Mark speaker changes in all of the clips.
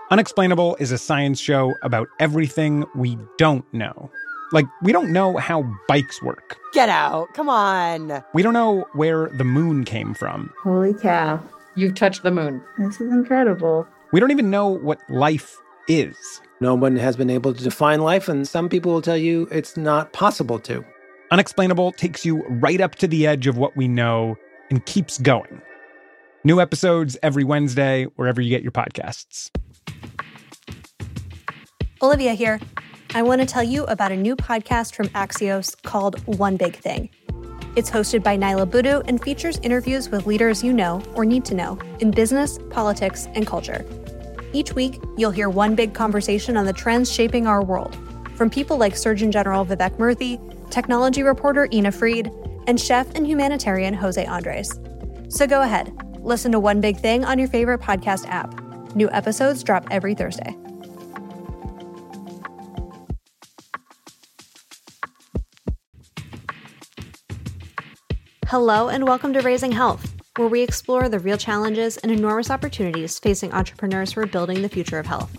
Speaker 1: Unexplainable is a science show about everything we don't know. Like, we don't know how bikes work.
Speaker 2: Get out. Come on.
Speaker 1: We don't know where the moon came from.
Speaker 3: Holy cow.
Speaker 4: You've touched the moon.
Speaker 3: This is incredible.
Speaker 1: We don't even know what life is.
Speaker 5: No one has been able to define life, and some people will tell you it's not possible to.
Speaker 1: Unexplainable takes you right up to the edge of what we know and keeps going. New episodes every Wednesday, wherever you get your podcasts.
Speaker 6: Olivia here. I want to tell you about a new podcast from Axios called One Big Thing. It's hosted by Naila Boodoo and features interviews with leaders you know or need to know in business, politics, and culture. Each week, you'll hear one big conversation on the trends shaping our world, from people like Surgeon General Vivek Murthy, technology reporter Ina Fried, and chef and humanitarian Jose Andres. So go ahead, listen to One Big Thing on your favorite podcast app. New episodes drop every Thursday. Hello and welcome to Raising Health, where we explore the real challenges and enormous opportunities facing entrepreneurs who are building the future of health.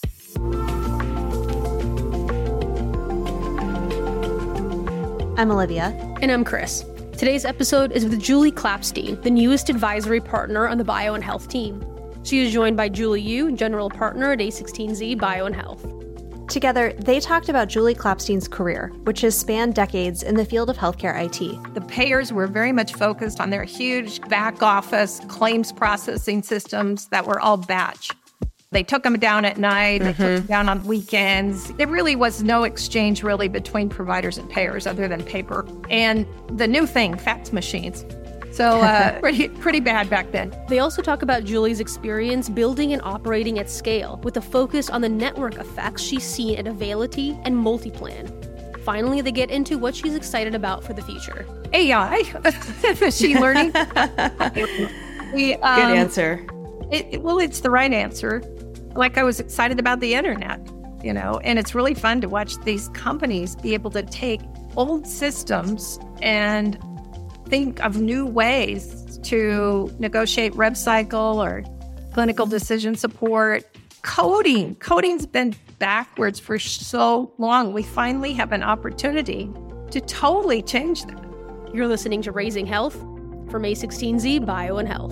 Speaker 6: I'm Olivia.
Speaker 7: And I'm Chris. Today's episode is with Julie Klapstein, the newest advisory partner on the Bio and Health team. She is joined by Julie Yu, general partner at A16Z Bio and Health.
Speaker 6: Together, they talked about Julie Klapstein's career, which has spanned decades in the field of healthcare IT.
Speaker 4: The payers were very much focused on their huge back office claims processing systems that were all batch. They took them down at night, they took them down on weekends. There really was no exchange really between providers and payers other than paper. And the new thing, fax machines. So pretty bad back then.
Speaker 7: They also talk about Julie's experience building and operating at scale, with a focus on the network effects she's seen at Availity and MultiPlan. Finally, they get into what she's excited about for the future.
Speaker 4: AI, machine learning.
Speaker 2: Good answer.
Speaker 4: It's the right answer. Like, I was excited about the internet, and it's really fun to watch these companies be able to take old systems and think of new ways to negotiate rev cycle or clinical decision support. Coding's been backwards for so long. We finally have an opportunity to totally change that.
Speaker 7: You're listening to Raising Health from A16Z Bio and Health.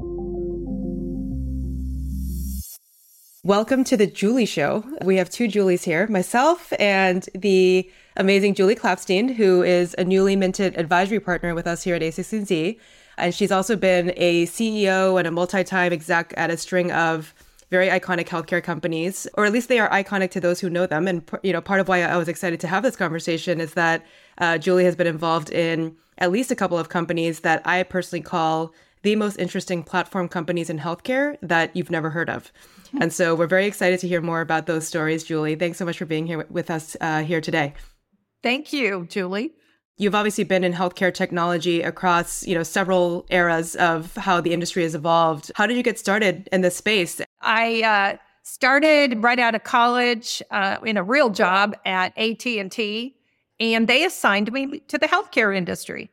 Speaker 2: Welcome to the Julie Show. We have two Julies here, myself and the amazing Julie Klapstein, who is a newly minted advisory partner with us here at A16Z. And she's also been a CEO and a multi-time exec at a string of very iconic healthcare companies, or at least they are iconic to those who know them. And, part of why I was excited to have this conversation is that Julie has been involved in at least a couple of companies that I personally call the most interesting platform companies in healthcare that you've never heard of. And so we're very excited to hear more about those stories, Julie. Thanks so much for being here with us here today.
Speaker 4: Thank you, Julie.
Speaker 2: You've obviously been in healthcare technology across, several eras of how the industry has evolved. How did you get started in this space?
Speaker 4: I started right out of college in a real job at AT&T, and they assigned me to the healthcare industry.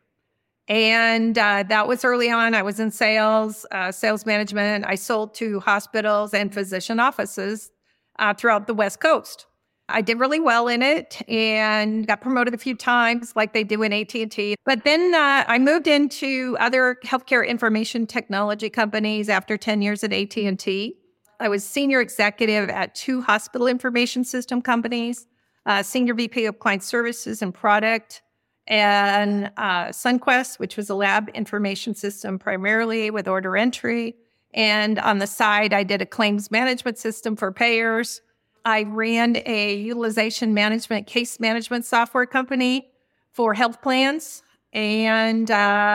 Speaker 4: And that was early on. I was in sales management. I sold to hospitals and physician offices throughout the West Coast. I did really well in it and got promoted a few times like they do in AT&T. But then I moved into other healthcare information technology companies after 10 years at AT&T. I was senior executive at two hospital information system companies, senior VP of client services and product, and Sunquest, which was a lab information system primarily with order entry. And on the side, I did a claims management system for payers. I ran a utilization management, case management software company for health plans. And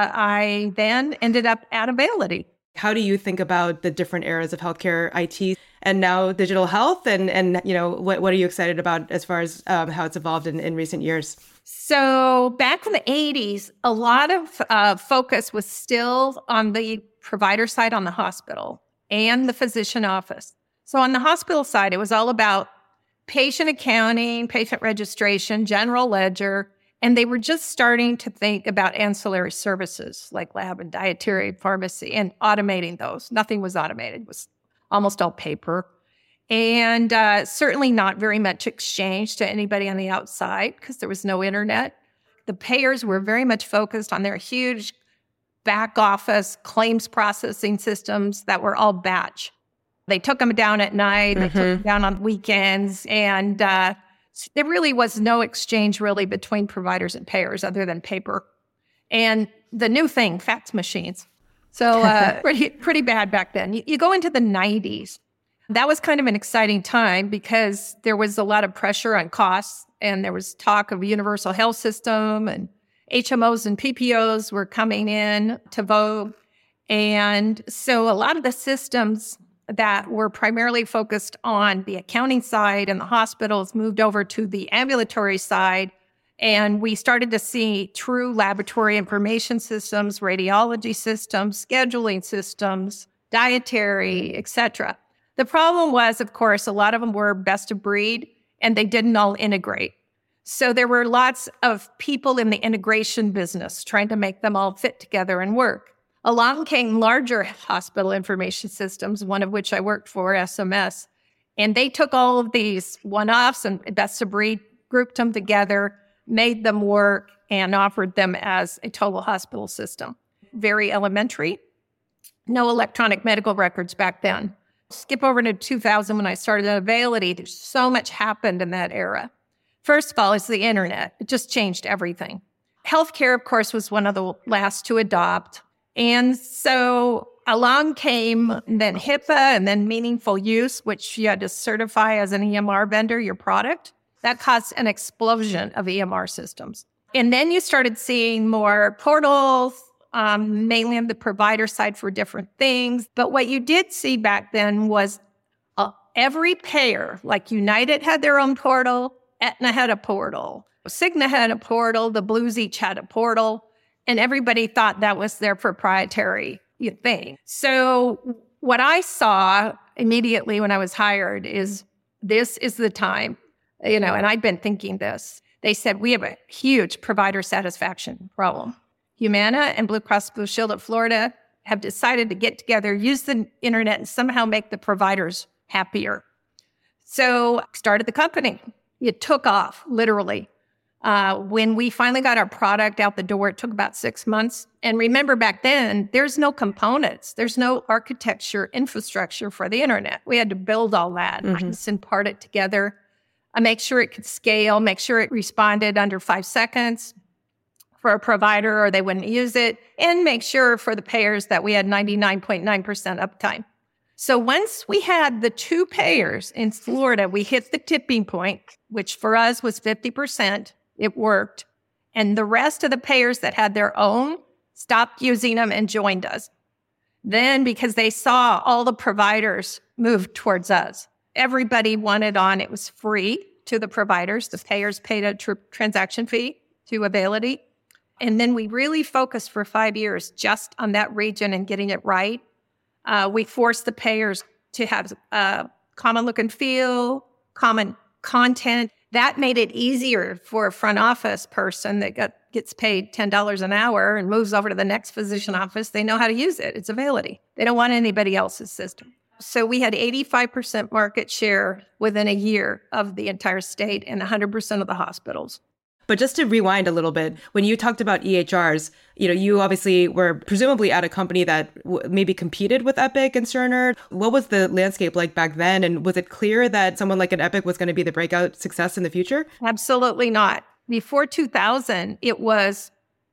Speaker 4: I then ended up at Availity.
Speaker 2: How do you think about the different eras of healthcare IT and now digital health? And what are you excited about as far as how it's evolved in recent years?
Speaker 4: So back in the 80s, a lot of focus was still on the provider side on the hospital and the physician office. So on the hospital side, it was all about patient accounting, patient registration, general ledger, and they were just starting to think about ancillary services like lab and dietary pharmacy and automating those. Nothing was automated. It was almost all paper. And certainly not very much exchange to anybody on the outside because there was no internet. The payers were very much focused on their huge back office claims processing systems that were all batch. They took them down at night, they took them down on weekends, and there really was no exchange really between providers and payers other than paper. And the new thing, fax machines. So pretty bad back then. You go into the 90s. That was kind of an exciting time because there was a lot of pressure on costs, and there was talk of a universal health system, and HMOs and PPOs were coming in to vogue. And so a lot of the systems that were primarily focused on the accounting side and the hospitals moved over to the ambulatory side. And we started to see true laboratory information systems, radiology systems, scheduling systems, dietary, et cetera. The problem was, of course, a lot of them were best of breed and they didn't all integrate. So there were lots of people in the integration business trying to make them all fit together and work. Along came larger hospital information systems, one of which I worked for, SMS, and they took all of these one-offs and best of breed, grouped them together, made them work, and offered them as a total hospital system. Very elementary. No electronic medical records back then. Skip over to 2000 when I started at Availity. There's so much happened in that era. First of all, it's the internet. It just changed everything. Healthcare, of course, was one of the last to adopt. And so along came then HIPAA and then meaningful use, which you had to certify as an EMR vendor your product. That caused an explosion of EMR systems. And then you started seeing more portals, mainly on the provider side for different things. But what you did see back then was every payer, like United had their own portal, Aetna had a portal, Cigna had a portal, the Blues each had a portal, and everybody thought that was their proprietary thing. So what I saw immediately when I was hired is this is the time, and I'd been thinking this. They said, we have a huge provider satisfaction problem. Humana and Blue Cross Blue Shield of Florida have decided to get together, use the internet, and somehow make the providers happier. So started the company. It took off, literally. When we finally got our product out the door, it took about 6 months. And remember back then, there's no components. There's no architecture, infrastructure for the internet. We had to build all that, piece and part it together, make sure it could scale, make sure it responded under 5 seconds for a provider or they wouldn't use it, and make sure for the payers that we had 99.9% uptime. So once we had the 2 payers in Florida, we hit the tipping point, which for us was 50%. It worked. And the rest of the payers that had their own stopped using them and joined us. Then because they saw all the providers move towards us, everybody wanted on. It was free to the providers. The payers paid a transaction fee to Availity. And then we really focused for 5 years just on that region and getting it right. We forced the payers to have a common look and feel, common content. That made it easier for a front office person that gets paid $10 an hour and moves over to the next physician office. They know how to use it. It's Availity. They don't want anybody else's system. So we had 85% market share within a year of the entire state and 100% of the hospitals.
Speaker 2: But just to rewind a little bit, when you talked about EHRs, you obviously were presumably at a company that maybe competed with Epic and Cerner. What was the landscape like back then? And was it clear that someone like an Epic was going to be the breakout success in the future?
Speaker 4: Absolutely not. Before 2000, it was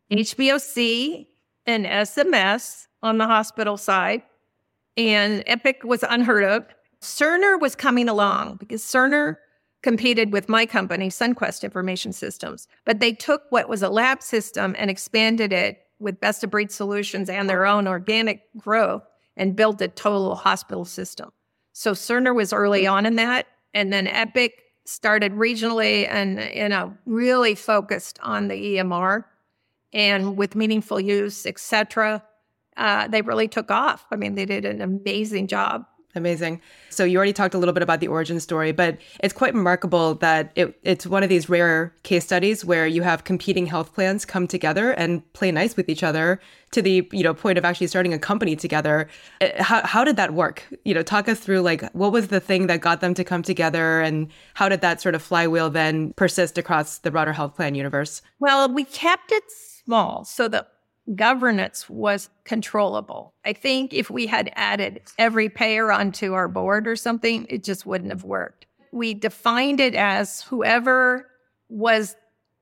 Speaker 4: HBOC and SMS on the hospital side, and Epic was unheard of. Cerner was coming along because Cerner competed with my company, SunQuest Information Systems. But they took what was a lab system and expanded it with best-of-breed solutions and their own organic growth and built a total hospital system. So Cerner was early on in that. And then Epic started regionally and really focused on the EMR. And with meaningful use, et cetera, they really took off. I mean, they did an amazing job.
Speaker 2: Amazing. So you already talked a little bit about the origin story, but it's quite remarkable that it's one of these rare case studies where you have competing health plans come together and play nice with each other to the point of actually starting a company together. How did that work? Talk us through what was the thing that got them to come together, and how did that sort of flywheel then persist across the broader health plan universe?
Speaker 4: Well, we kept it small so that governance was controllable. I think if we had added every payer onto our board or something, it just wouldn't have worked. We defined it as whoever was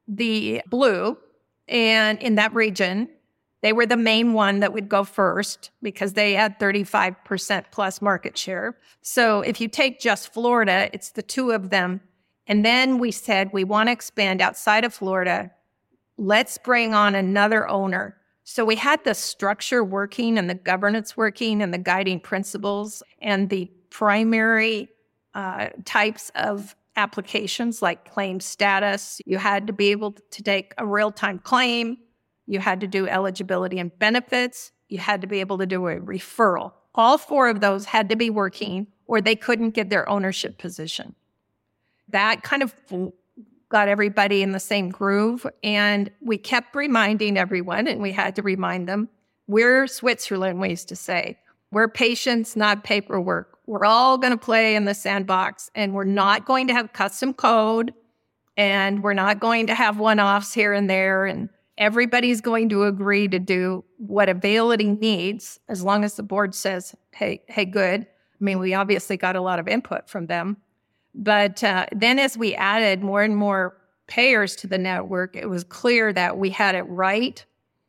Speaker 4: the blue, and in that region, they were the main one that would go first because they had 35% plus market share. So if you take just Florida, it's the two of them. And then we said, we want to expand outside of Florida. Let's bring on another owner. So we had the structure working and the governance working and the guiding principles and the primary types of applications like claim status. You had to be able to take a real-time claim. You had to do eligibility and benefits. You had to be able to do a referral. All four of those had to be working or they couldn't get their ownership position. That kind of got everybody in the same groove. And we kept reminding everyone, and we had to remind them, we're Switzerland, we used to say. We're patience, not paperwork. We're all going to play in the sandbox, and we're not going to have custom code, and we're not going to have one-offs here and there, and everybody's going to agree to do what Availity needs, as long as the board says, hey, good. I mean, we obviously got a lot of input from them. But then as we added more and more payers to the network, it was clear that we had it right.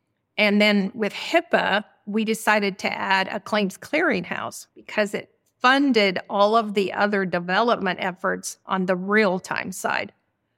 Speaker 4: And then with HIPAA, we decided to add a claims clearinghouse because it funded all of the other development efforts on the real-time side.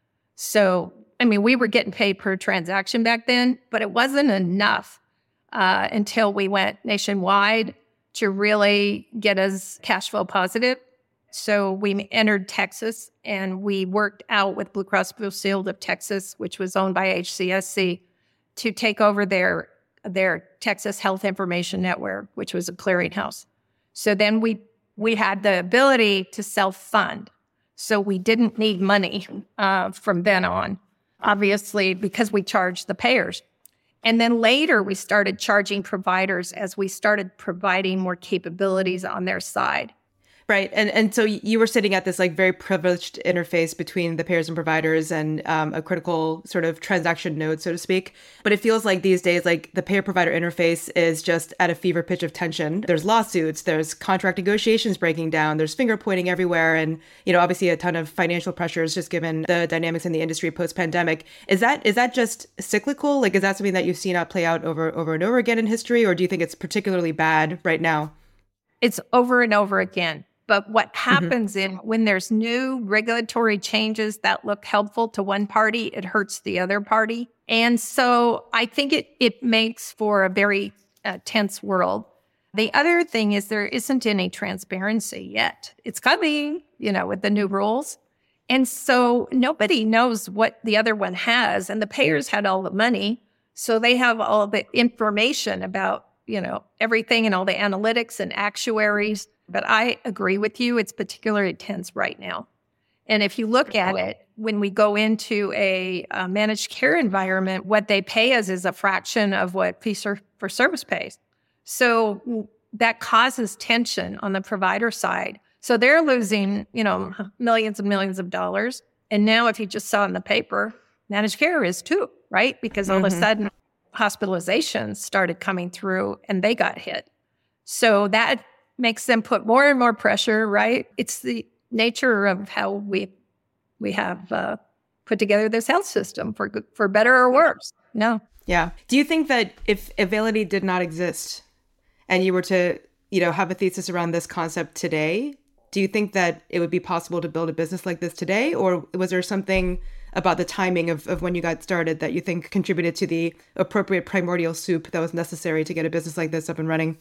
Speaker 4: So, I mean, we were getting paid per transaction back then, but it wasn't enough until we went nationwide to really get us cash flow positive. So we entered Texas, and we worked out with Blue Cross Blue Shield of Texas, which was owned by HCSC, to take over their Texas Health Information Network, which was a clearinghouse. So then we had the ability to self-fund. So we didn't need money from then on, obviously, because we charged the payers. And then later we started charging providers as we started providing more capabilities on their side.
Speaker 2: Right. And so you were sitting at this very privileged interface between the payers and providers and a critical sort of transaction node, so to speak. But it feels like these days, the payer provider interface is just at a fever pitch of tension. There's lawsuits, there's contract negotiations breaking down, there's finger pointing everywhere. And, obviously a ton of financial pressures just given the dynamics in the industry post-pandemic. Is that just cyclical? Is that something that you've seen play out over and over again in history? Or do you think it's particularly bad right now?
Speaker 4: It's over and over again. But what happens when there's new regulatory changes that look helpful to one party, it hurts the other party. And so I think it makes for a very tense world. The other thing is there isn't any transparency yet. It's coming, with the new rules. And so nobody knows what the other one has. And the payers had all the money. So they have all the information about, everything and all the analytics and actuaries. But I agree with you. It's particularly tense right now. And if you look at it, when we go into a managed care environment, what they pay us is a fraction of what fee for service pays. So that causes tension on the provider side. So they're losing, millions and millions of dollars. And now if you just saw in the paper, managed care is too, right? Because all of a sudden hospitalizations started coming through and they got hit. So that makes them put more and more pressure, right? It's the nature of how we have put together this health system for better or worse. No.
Speaker 2: Yeah. Do you think that if Availity did not exist and you were to, have a thesis around this concept today, do you think that it would be possible to build a business like this today? Or was there something about the timing of when you got started that you think contributed to the appropriate primordial soup that was necessary to get a business like this up and running?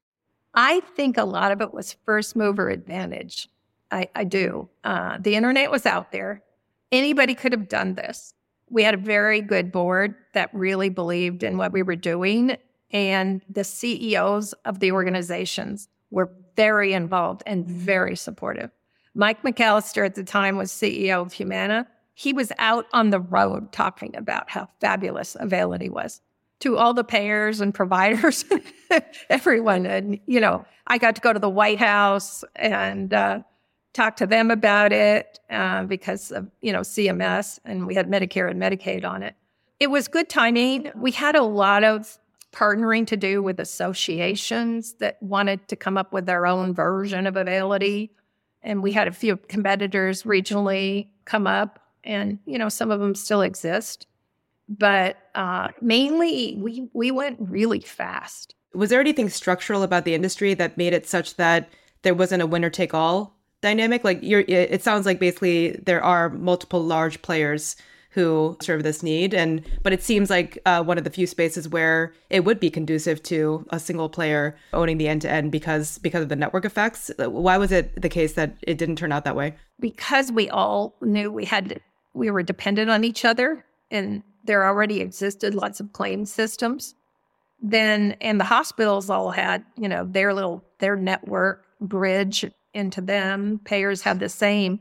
Speaker 4: I think a lot of it was first mover advantage. I do. The internet was out there. Anybody could have done this. We had a very good board that really believed in what we were doing. And the CEOs of the organizations were very involved and very supportive. Mike McAllister at the time was CEO of Humana. He was out on the road talking about how fabulous Availity was to all the payers and providers, everyone. And, I got to go to the White House and talk to them about it because of, CMS, and we had Medicare and Medicaid on it. It was good timing. We had a lot of partnering to do with associations that wanted to come up with their own version of Availity. And we had a few competitors regionally come up, and, some of them still exist. But mainly, we went really fast.
Speaker 2: Was there anything structural about the industry that made it such that there wasn't a winner-take-all dynamic? Like, it sounds like basically there are multiple large players who serve this need, but it seems like one of the few spaces where it would be conducive to a single player owning the end-to-end because of the network effects. Why was it the case that it didn't turn out that way?
Speaker 4: Because we all knew we were dependent on each other, and there already existed lots of claim systems. And the hospitals all had, their network bridge into them. Payers had the same.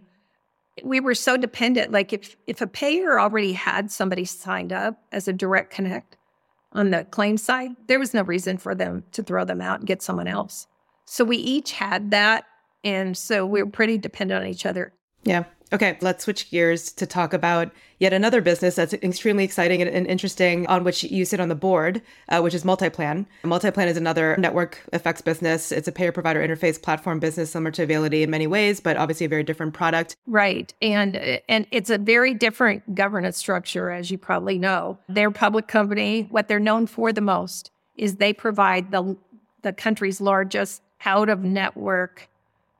Speaker 4: We were so dependent. Like if a payer already had somebody signed up as a direct connect on the claim side, there was no reason for them to throw them out and get someone else. So we each had that. And so we were pretty dependent on each other.
Speaker 2: Yeah. Okay, let's switch gears to talk about yet another business that's extremely exciting and interesting, on which you sit on the board, which is MultiPlan. MultiPlan is another network effects business. It's a payer-provider interface platform business similar to Availity in many ways, but obviously a very different product.
Speaker 4: Right, and it's a very different governance structure, as you probably know. They're a public company. What they're known for the most is they provide the country's largest out-of-network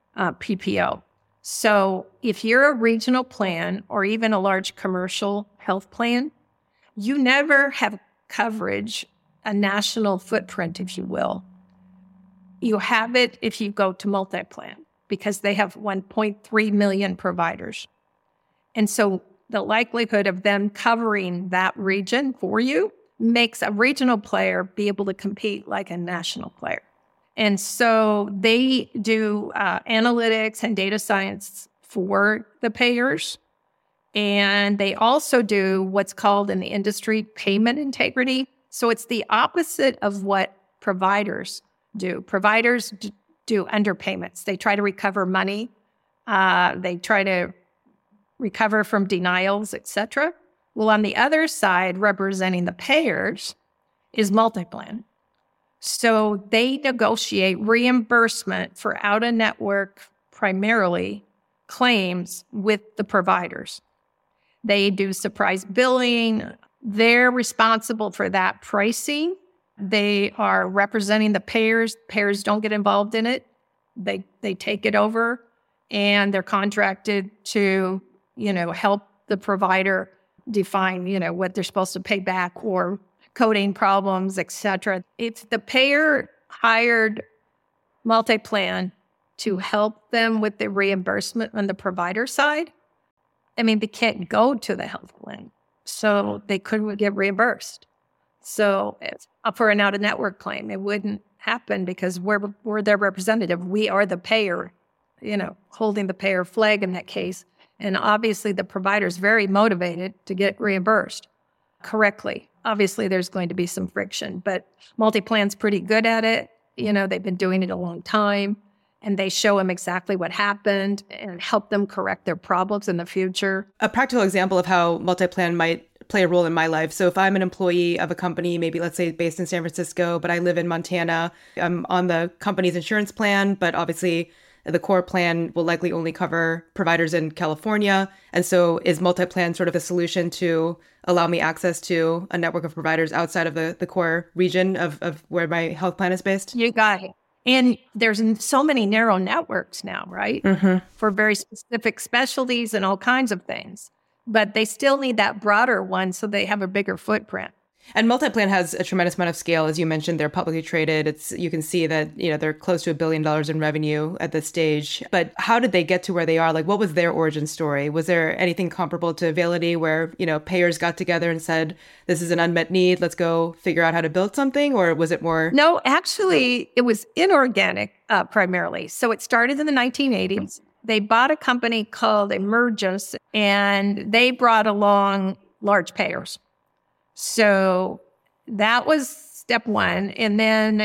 Speaker 4: PPO. So if you're a regional plan or even a large commercial health plan, you never have coverage, a national footprint, if you will. You have it if you go to MultiPlan because they have 1.3 million providers. And so the likelihood of them covering that region for you makes a regional player be able to compete like a national player. And so they do analytics and data science for the payers. And they also do what's called in the industry payment integrity. So it's the opposite of what providers do. Providers do underpayments. They try to recover money. They try to recover from denials, et cetera. Well, on the other side, representing the payers is MultiPlan. So they negotiate reimbursement for out-of-network, primarily, claims with the providers. They do surprise billing. They're responsible for that pricing. They are representing the payers. Payers don't get involved in it. They take it over, and they're contracted to, help the provider define, what they're supposed to pay back or coding problems, et cetera. If the payer hired MultiPlan to help them with the reimbursement on the provider side, they can't go to the health plan. So they couldn't get reimbursed. So for an out-of-network claim, it wouldn't happen because we're their representative. We are the payer, holding the payer flag in that case. And obviously the provider is very motivated to get reimbursed correctly. Obviously, there's going to be some friction, but MultiPlan's pretty good at it. They've been doing it a long time, and they show them exactly what happened and help them correct their problems in the future.
Speaker 2: A practical example of how MultiPlan might play a role in my life. So if I'm an employee of a company, maybe let's say based in San Francisco, but I live in Montana, I'm on the company's insurance plan, but obviously the core plan will likely only cover providers in California. And so is MultiPlan sort of a solution to allow me access to a network of providers outside of the core region of where my health plan is based?
Speaker 4: You got it. And there's so many narrow networks now, right? Mm-hmm. For very specific specialties and all kinds of things. But they still need that broader one so they have a bigger footprint.
Speaker 2: And MultiPlan has a tremendous amount of scale. As you mentioned, they're publicly traded. You can see that, they're close to $1 billion in revenue at this stage. But how did they get to where they are? Like, what was their origin story? Was there anything comparable to Availity where, payers got together and said, this is an unmet need, let's go figure out how to build something? Or was it more?
Speaker 4: No, actually, it was inorganic primarily. So it started in the 1980s. They bought a company called Emergis, and they brought along large payers. So that was step one. And then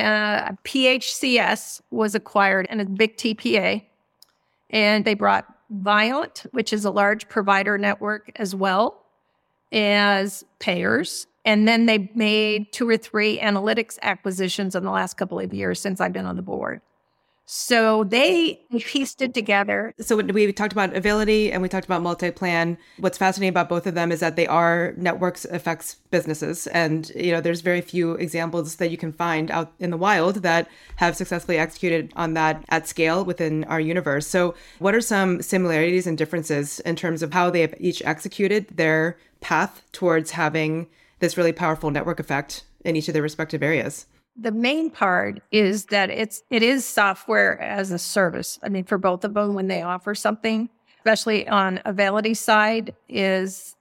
Speaker 4: PHCS was acquired in a big TPA. And they brought Viant, which is a large provider network as well as payers. And then they made 2 or 3 analytics acquisitions in the last couple of years since I've been on the board. So they pieced it together.
Speaker 2: So we talked about Availity and we talked about MultiPlan. What's fascinating about both of them is that they are networks effects businesses. And, there's very few examples that you can find out in the wild that have successfully executed on that at scale within our universe. So what are some similarities and differences in terms of how they have each executed their path towards having this really powerful network effect in each of their respective areas?
Speaker 4: The main part is that it is software as a service. I mean, for both of them, when they offer something, especially on Availity side, is,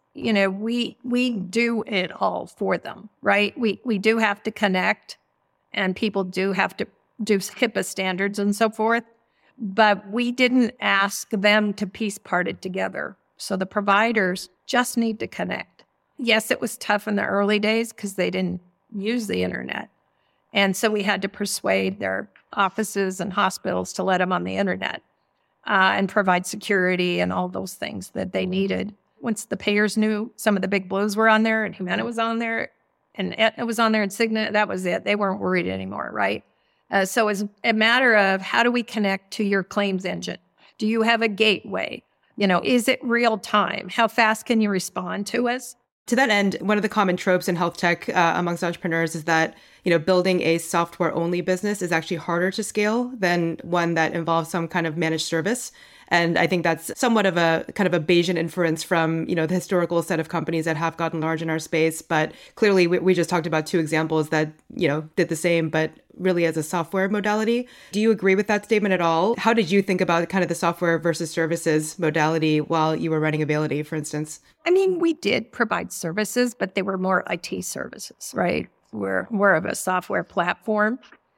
Speaker 4: we do it all for them, right? We do have to connect, and people do have to do HIPAA standards and so forth, but we didn't ask them to piece part it together. So the providers just need to connect. Yes, it was tough in the early days because they didn't use the internet. And so we had to persuade their offices and hospitals to let them on the internet and provide security and all those things that they needed. Once the payers knew some of the big blues were on there and Humana was on there and Aetna was on there and Cigna, that was it. They weren't worried anymore, right? So it's a matter of how do we connect to your claims engine? Do you have a gateway? Is it real time? How fast can you respond to us?
Speaker 2: To that end, one of the common tropes in health tech amongst entrepreneurs is that, building a software-only business is actually harder to scale than one that involves some kind of managed service. And I think that's somewhat of a kind of a Bayesian inference from, the historical set of companies that have gotten large in our space. But clearly, we just talked about 2 examples that, did the same, but really as a software modality. Do you agree with that statement at all? How did you think about kind of the software versus services modality while you were running Availity, for instance?
Speaker 4: I mean, we did provide services, but they were more IT services, right? We're more of a software platform.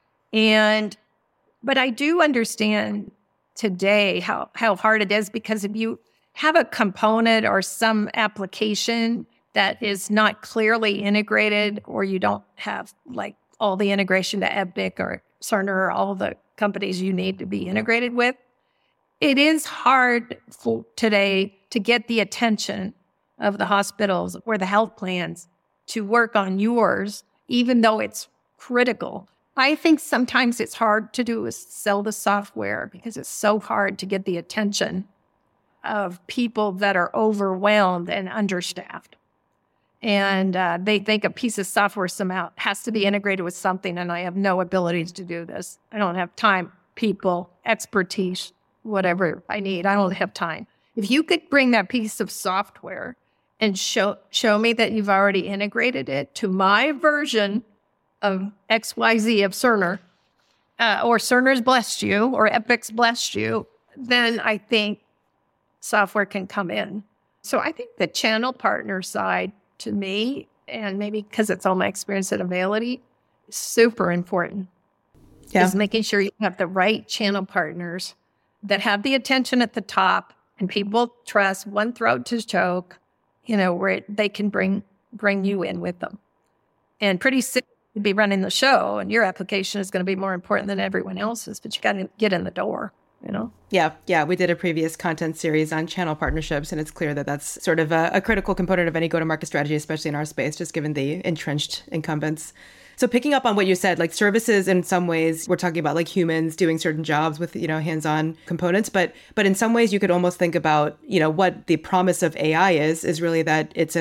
Speaker 4: But I do understand today how hard it is, because if you have a component or some application that is not clearly integrated, or you don't have like all the integration to Epic or Cerner or all the companies you need to be integrated with, it is hard today to get the attention of the hospitals or the health plans to work on yours, even though it's critical. I think sometimes it's hard to do is sell the software because it's so hard to get the attention of people that are overwhelmed and understaffed. And they think a piece of software somehow has to be integrated with something, and I have no ability to do this. I don't have time, people, expertise, whatever I need. I don't have time. If you could bring that piece of software and show me that you've already integrated it to my version of XYZ of Cerner, or Cerner's blessed you, or Epic's blessed you, then I think software can come in. So I think the channel partner side, to me, and maybe because it's all my experience at Availity, is super important.
Speaker 2: Yeah.
Speaker 4: Is making sure you have the right channel partners that have the attention at the top and people trust, one throat to choke, where they can bring you in with them. And pretty soon you'd be running the show, and your application is going to be more important than everyone else's, but you got to get in the door.
Speaker 2: Yeah. We did a previous content series on channel partnerships, and it's clear that that's sort of a critical component of any go-to-market strategy, especially in our space, just given the entrenched incumbents. So picking up on what you said, like services in some ways, we're talking about like humans doing certain jobs with, hands-on components. But in some ways you could almost think about, what the promise of AI is really that it's an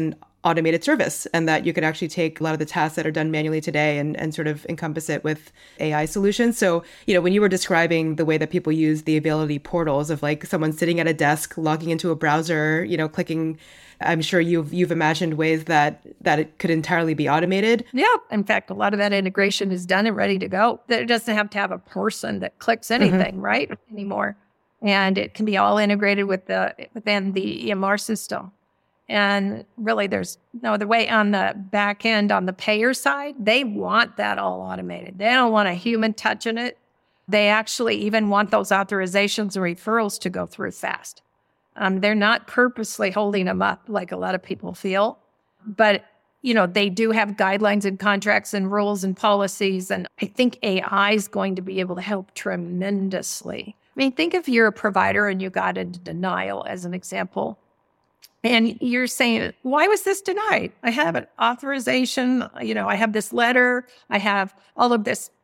Speaker 2: automated service, and that you could actually take a lot of the tasks that are done manually today and sort of encompass it with AI solutions. So, when you were describing the way that people use the availability portals of like someone sitting at a desk, logging into a browser, clicking, I'm sure you've imagined ways that it could entirely be automated.
Speaker 4: Yeah. In fact, a lot of that integration is done and ready to go. It doesn't have to have a person that clicks anything, right, anymore. And it can be all integrated within the EMR system. And really, there's no other way. On the back end, on the payer side, they want that all automated. They don't want a human touching it. They actually even want those authorizations and referrals to go through fast. They're not purposely holding them up like a lot of people feel. But, they do have guidelines and contracts and rules and policies. And I think AI is going to be able to help tremendously. I mean, think if you're a provider and you got into denial, as an example. And you're saying, why was this denied? I have an authorization, I have this letter, I have all of this.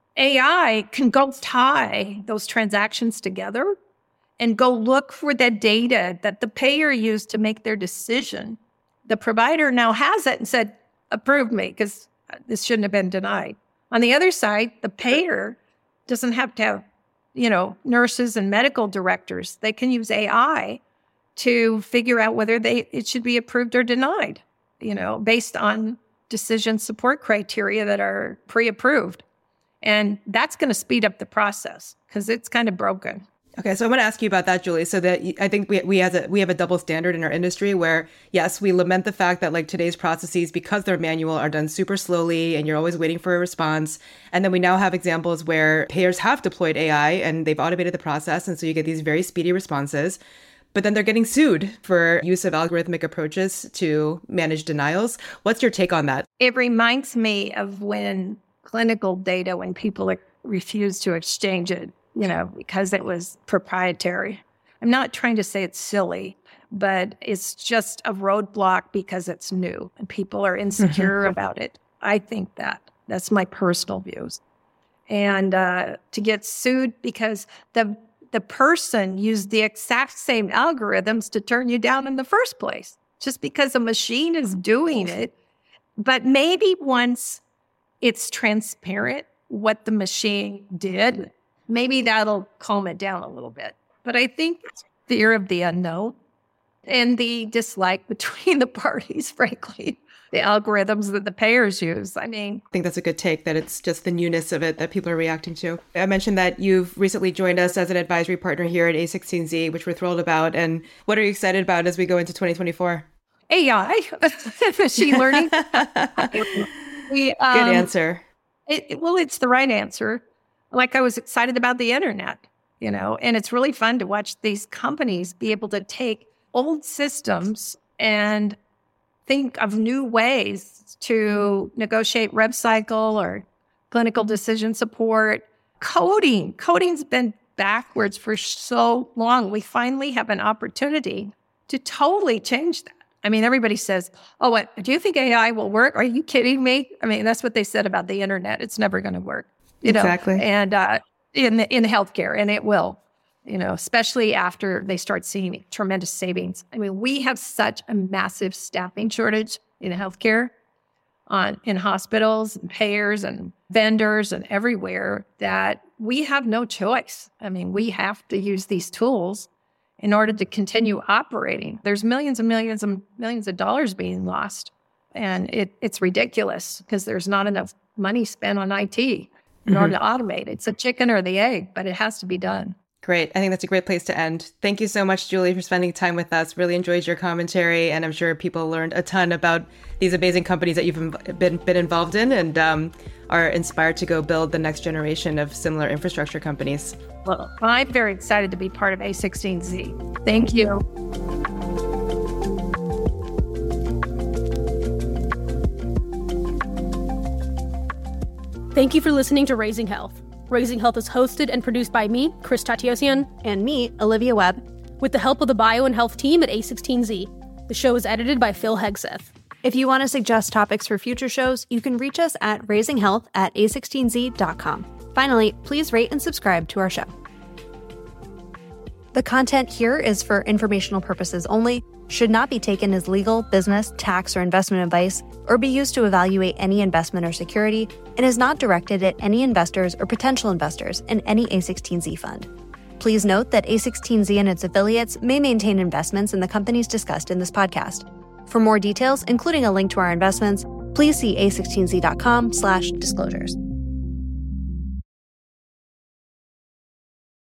Speaker 4: AI can go tie those transactions together and go look for the data that the payer used to make their decision. The provider now has it and said, approve me, because this shouldn't have been denied. On the other side, the payer doesn't have to have, nurses and medical directors. They can use AI to figure out whether it should be approved or denied, based on decision support criteria that are pre-approved. And that's going to speed up the process because it's kind of broken.
Speaker 2: Okay, so I want to ask you about that, Julie. So that I think we have a double standard in our industry where, yes, we lament the fact that like today's processes, because they're manual, are done super slowly and you're always waiting for a response. And then we now have examples where payers have deployed AI and they've automated the process. And so you get these very speedy responses. But then they're getting sued for use of algorithmic approaches to manage denials. What's your take on that?
Speaker 4: It reminds me of when clinical data, when people refused to exchange it, because it was proprietary. I'm not trying to say it's silly, but it's just a roadblock because it's new and people are insecure about it. I think that's my personal views. And to get sued because the person used the exact same algorithms to turn you down in the first place, just because a machine is doing it. But maybe once it's transparent what the machine did, maybe that'll calm it down a little bit. But I think it's fear of the unknown and the dislike between the parties, frankly, the algorithms that the payers use. I
Speaker 2: think that's a good take, that it's just the newness of it that people are reacting to. I mentioned that you've recently joined us as an advisory partner here at A16Z, which we're thrilled about. And what are you excited about as we go into 2024?
Speaker 4: AI, machine learning.
Speaker 2: Good answer.
Speaker 4: It's the right answer. Like, I was excited about the internet, and it's really fun to watch these companies be able to take old systems and think of new ways to negotiate rev cycle or clinical decision support. Coding's been backwards for so long. We finally have an opportunity to totally change that. Everybody says, oh, what, do you think AI will work? Are you kidding me? That's what they said about the internet. It's never going to work.
Speaker 2: Exactly.
Speaker 4: And in healthcare, and it will, especially after they start seeing tremendous savings. We have such a massive staffing shortage in healthcare, in hospitals and payers and vendors and everywhere, that we have no choice. We have to use these tools in order to continue operating. There's millions and millions and millions of dollars being lost. And it's ridiculous because there's not enough money spent on IT in order to automate. It's a chicken or the egg, but it has to be done.
Speaker 2: Great. I think that's a great place to end. Thank you so much, Julie, for spending time with us. Really enjoyed your commentary, and I'm sure people learned a ton about these amazing companies that you've been involved in and are inspired to go build the next generation of similar infrastructure companies.
Speaker 4: Well, I'm very excited to be part of A16Z. Thank you.
Speaker 7: Thank you for listening to Raising Health. Raising Health is hosted and produced by me, Chris Tatiosian,
Speaker 6: and me, Olivia Webb,
Speaker 7: with the help of the Bio and Health team at A16Z. The show is edited by Phil Hegseth.
Speaker 6: If you want to suggest topics for future shows, you can reach us at raisinghealth@a16z.com. Finally, please rate and subscribe to our show. The content here is for informational purposes only, should not be taken as legal, business, tax, or investment advice, or be used to evaluate any investment or security, and is not directed at any investors or potential investors in any A16Z fund. Please note that A16Z and its affiliates may maintain investments in the companies discussed in this podcast. For more details, including a link to our investments, please see a16z.com/disclosures.